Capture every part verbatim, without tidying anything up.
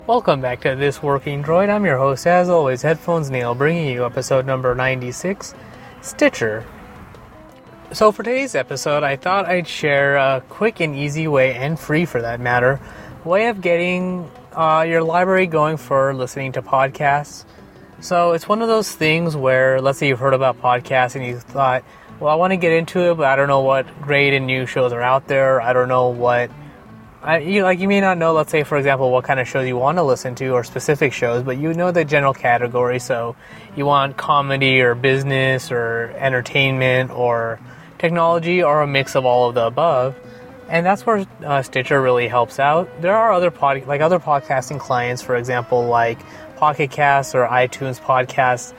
Welcome back to This Working Droid. I'm your host, as always, Headphones Neil, bringing you episode number ninety-six, Stitcher. So for today's episode, I thought I'd share a quick and easy way, and free for that matter, way of getting uh, your library going for listening to podcasts. So it's one of those things where, let's say you've heard about podcasts and you thought, well, I want to get into it, but I don't know what great and new shows are out there. I don't know what I, you like. You may not know, let's say, for example, what kind of shows you want to listen to or specific shows, but you know the general category. So you want comedy or business or entertainment or technology or a mix of all of the above. And that's where uh, Stitcher really helps out. There are other pod, like other podcasting clients, for example, like Pocket Casts or iTunes Podcasts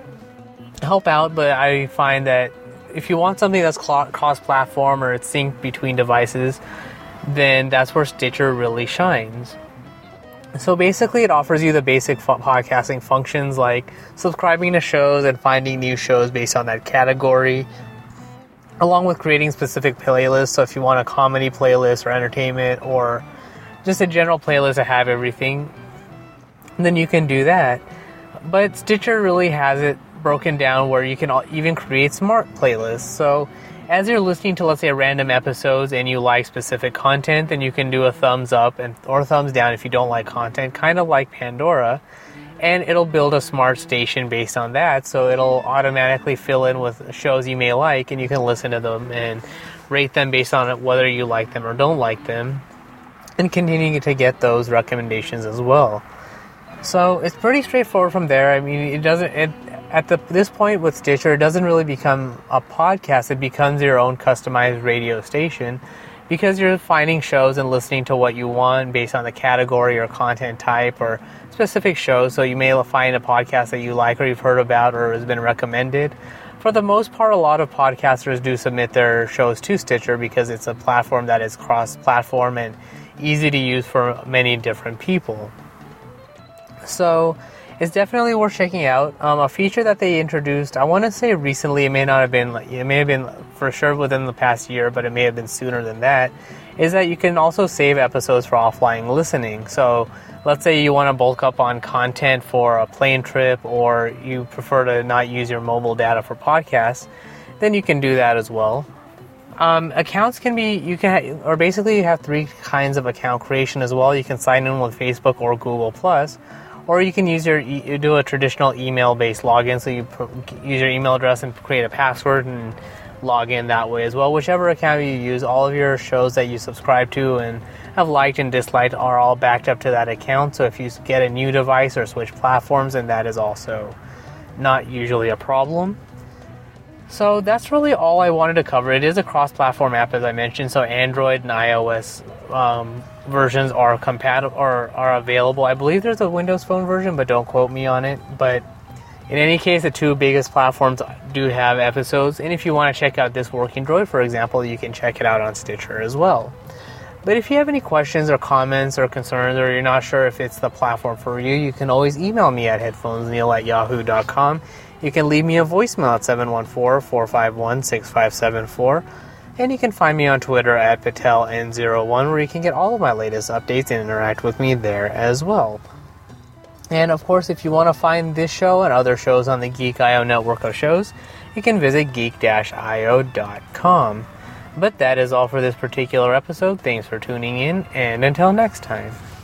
help out, but I find that if you want something that's cross-platform or it's synced between devices, then that's where Stitcher really shines. So basically it offers you the basic f- podcasting functions like subscribing to shows and finding new shows based on that category, along with creating specific playlists. So if you want a comedy playlist or entertainment or just a general playlist to have everything, then you can do that. But Stitcher really has it broken down where you can even create smart playlists. So as you're listening to, let's say, random episodes and you like specific content, then you can do a thumbs up and or thumbs down if you don't like content, kind of like Pandora, and it'll build a smart station based on that. So it'll automatically fill in with shows you may like, and you can listen to them and rate them based on whether you like them or don't like them, and continuing to get those recommendations as well. So it's pretty straightforward from there. I mean, it doesn't. It, at the, this point with Stitcher, it doesn't really become a podcast. It becomes your own customized radio station because you're finding shows and listening to what you want based on the category or content type or specific shows. So you may find a podcast that you like or you've heard about or has been recommended. For the most part, a lot of podcasters do submit their shows to Stitcher because it's a platform that is cross-platform and easy to use for many different people. So it's definitely worth checking out. Um, a feature that they introduced, I want to say recently, it may not have been, it may have been for sure within the past year, but it may have been sooner than that, is that you can also save episodes for offline listening. So let's say you want to bulk up on content for a plane trip or you prefer to not use your mobile data for podcasts, then you can do that as well. Um, accounts can be, you can, or basically you have three kinds of account creation as well. You can sign in with Facebook or Google Plus. Or you can use your you do a traditional email-based login, so you pr- use your email address and create a password and log in that way as well. Whichever account you use, all of your shows that you subscribe to and have liked and disliked are all backed up to that account. So if you get a new device or switch platforms, then that is also not usually a problem. So that's really all I wanted to cover. It is a cross-platform app, as I mentioned, so Android and iOS um, versions are compatible or are available. I believe there's a Windows Phone version, but don't quote me on it. But in any case, the two biggest platforms do have episodes. And if you want to check out This Working Droid, for example, you can check it out on Stitcher as well. But if you have any questions or comments or concerns, or you're not sure if it's the platform for you, you can always email me at headphonesneil at yahoo dot com. You can leave me a voicemail at seven one four, four five one, six five seven four. And you can find me on Twitter at Patel N zero one, where you can get all of my latest updates and interact with me there as well. And of course, if you want to find this show and other shows on the Geek dot I O network of shows, you can visit geek dash I O dot com. But that is all for this particular episode. Thanks for tuning in, and until next time.